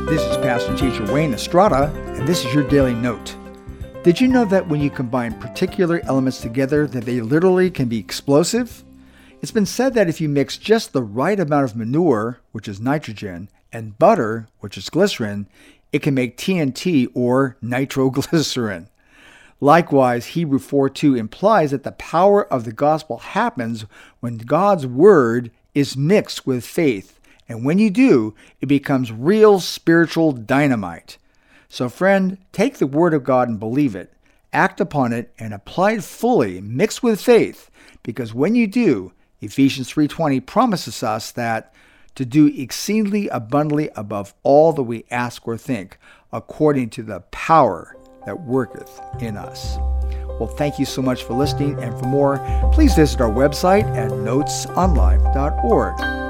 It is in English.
This is Pastor Teacher Wayne Estrada, and this is your Daily Note. Did you know that when you combine particular elements together, that they literally can be explosive? It's been said that if you mix just the right amount of manure, which is nitrogen, and butter, which is glycerin, it can make TNT or nitroglycerin. Likewise, Hebrews 4:2 implies that the power of the gospel happens when God's word is mixed with faith. And when you do, it becomes real spiritual dynamite. So friend, take the word of God and believe it, act upon it, and apply it fully, mixed with faith. Because when you do, Ephesians 3:20 promises us that to do exceedingly abundantly above all that we ask or think, according to the power that worketh in us. Well, thank you so much for listening, and for more, please visit our website at notesonlife.org.